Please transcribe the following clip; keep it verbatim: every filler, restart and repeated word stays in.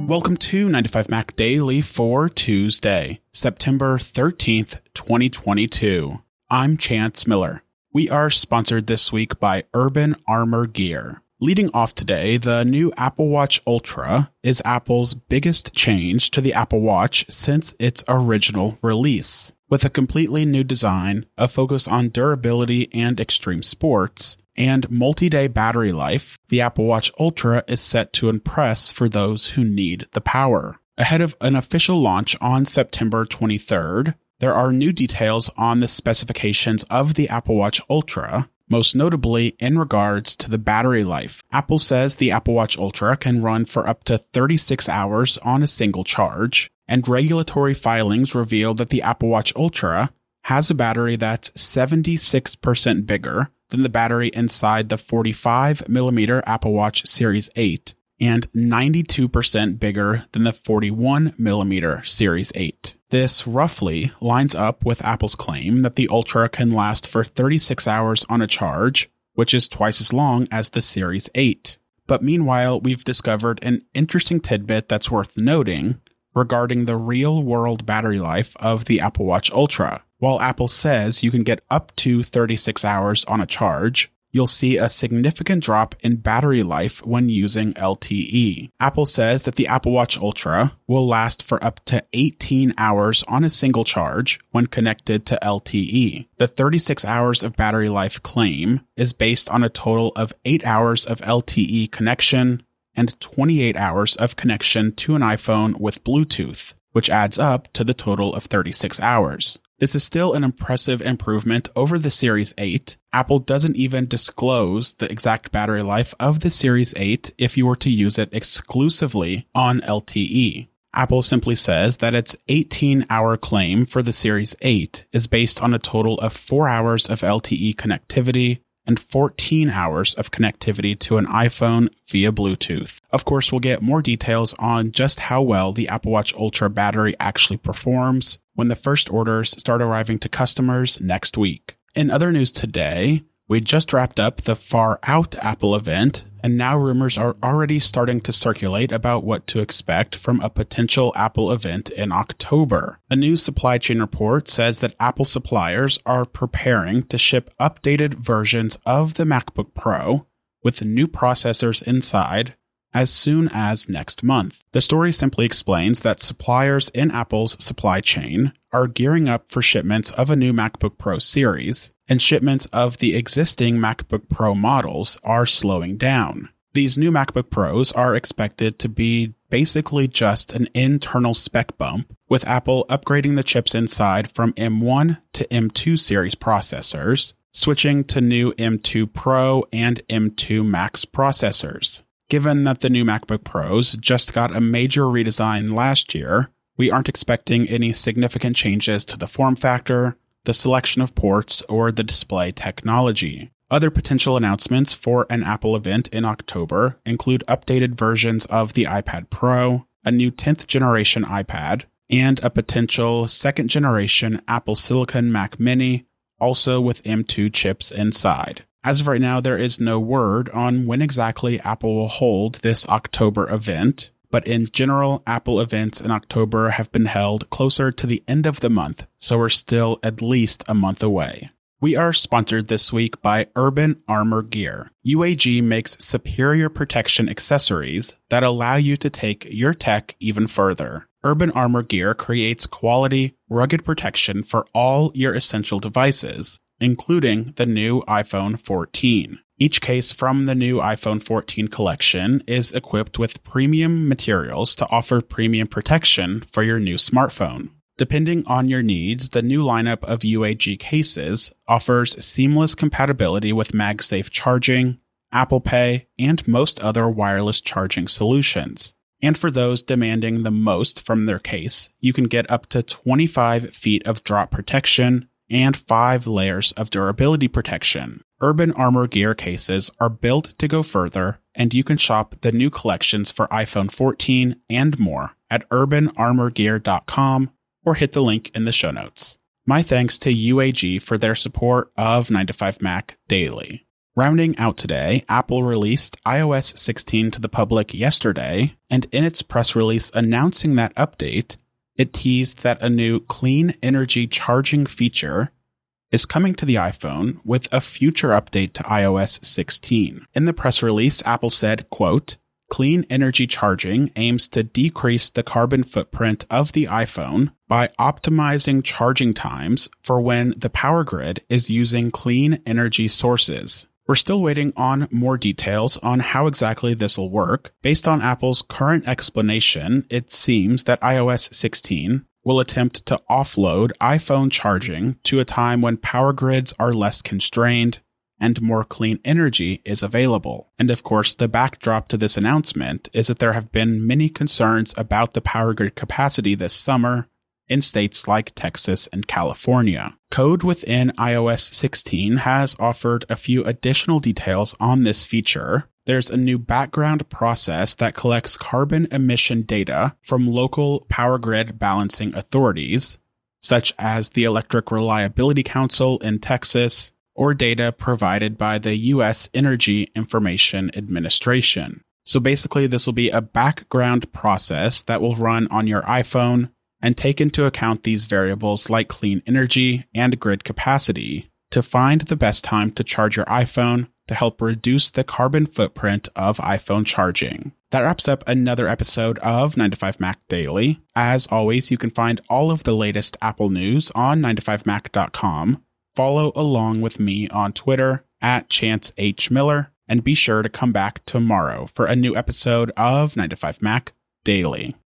Welcome to ninety-five Mac Daily for Tuesday, September thirteenth, twenty twenty-two. I'm Chance Miller. We are sponsored this week by Urban Armor Gear. Leading off today, the new Apple Watch Ultra is Apple's biggest change to the Apple Watch since its original release. With a completely new design, a focus on durability and extreme sports, and multi-day battery life, the Apple Watch Ultra is set to impress for those who need the power. Ahead of an official launch on September twenty-third, there are new details on the specifications of the Apple Watch Ultra, most notably in regards to the battery life. Apple says the Apple Watch Ultra can run for up to thirty-six hours on a single charge, and regulatory filings reveal that the Apple Watch Ultra has a battery that's seventy-six percent bigger than the battery inside the forty-five millimeter Apple Watch Series eight and ninety-two percent bigger than the forty-one millimeter Series eight. This roughly lines up with Apple's claim that the Ultra can last for thirty-six hours on a charge, which is twice as long as the Series eight. But meanwhile, we've discovered an interesting tidbit that's worth noting regarding the real-world battery life of the Apple Watch Ultra. While Apple says you can get up to thirty-six hours on a charge, you'll see a significant drop in battery life when using L T E. Apple says that the Apple Watch Ultra will last for up to eighteen hours on a single charge when connected to L T E. The thirty-six hours of battery life claim is based on a total of eight hours of L T E connection and twenty-eight hours of connection to an iPhone with Bluetooth, which adds up to the total of thirty-six hours. This is still an impressive improvement over the Series eight. Apple doesn't even disclose the exact battery life of the Series eight if you were to use it exclusively on L T E. Apple simply says that its eighteen-hour claim for the Series eight is based on a total of four hours of L T E connectivity and fourteen hours of connectivity to an iPhone via Bluetooth. Of course, we'll get more details on just how well the Apple Watch Ultra battery actually performs when the first orders start arriving to customers next week. In other news today, we just wrapped up the Far Out Apple event, and now rumors are already starting to circulate about what to expect from a potential Apple event in October. A new supply chain report says that Apple suppliers are preparing to ship updated versions of the MacBook Pro with new processors inside as soon as next month. The story simply explains that suppliers in Apple's supply chain are gearing up for shipments of a new MacBook Pro series, and shipments of the existing MacBook Pro models are slowing down. These new MacBook Pros are expected to be basically just an internal spec bump, with Apple upgrading the chips inside from M one to M two series processors, switching to new M two Pro and M two Max processors. Given that the new MacBook Pros just got a major redesign last year, we aren't expecting any significant changes to the form factor, the selection of ports, or the display technology. Other potential announcements for an Apple event in October include updated versions of the iPad Pro, a new tenth generation iPad, and a potential second generation Apple Silicon Mac Mini, also with M two chips inside. As of right now, there is no word on when exactly Apple will hold this October event, but in general, Apple events in October have been held closer to the end of the month, so we're still at least a month away. We are sponsored this week by Urban Armor Gear. U A G makes superior protection accessories that allow you to take your tech even further. Urban Armor Gear creates quality, rugged protection for all your essential devices, including the new iPhone fourteen. Each case from the new iPhone fourteen collection is equipped with premium materials to offer premium protection for your new smartphone. Depending on your needs, the new lineup of U A G cases offers seamless compatibility with MagSafe charging, Apple Pay, and most other wireless charging solutions. And for those demanding the most from their case, you can get up to twenty-five feet of drop protection and five layers of durability protection. Urban Armor Gear cases are built to go further, and you can shop the new collections for iPhone fourteen and more at urban armor gear dot com or hit the link in the show notes. My thanks to U A G for their support of nine to five Mac Daily. Rounding out today, Apple released i O S sixteen to the public yesterday, and in its press release announcing that update, it teased that a new clean energy charging feature is coming to the iPhone with a future update to i O S sixteen. In the press release, Apple said, quote, "Clean energy charging aims to decrease the carbon footprint of the iPhone by optimizing charging times for when the power grid is using clean energy sources." We're still waiting on more details on how exactly this will work. Based on Apple's current explanation, it seems that i O S sixteen will attempt to offload iPhone charging to a time when power grids are less constrained and more clean energy is available. And of course, the backdrop to this announcement is that there have been many concerns about the power grid capacity this summer in states like Texas and California. Code within i O S sixteen has offered a few additional details on this feature. There's a new background process that collects carbon emission data from local power grid balancing authorities, such as the Electric Reliability Council in Texas, or data provided by the U S Energy Information Administration. So basically, this will be a background process that will run on your iPhone and take into account these variables like clean energy and grid capacity to find the best time to charge your iPhone to help reduce the carbon footprint of iPhone charging. That wraps up another episode of nine to five Mac Daily. As always, you can find all of the latest Apple news on nine to five mac dot com. Follow along with me on Twitter at Chance H. Miller, and be sure to come back tomorrow for a new episode of nine to five Mac Daily.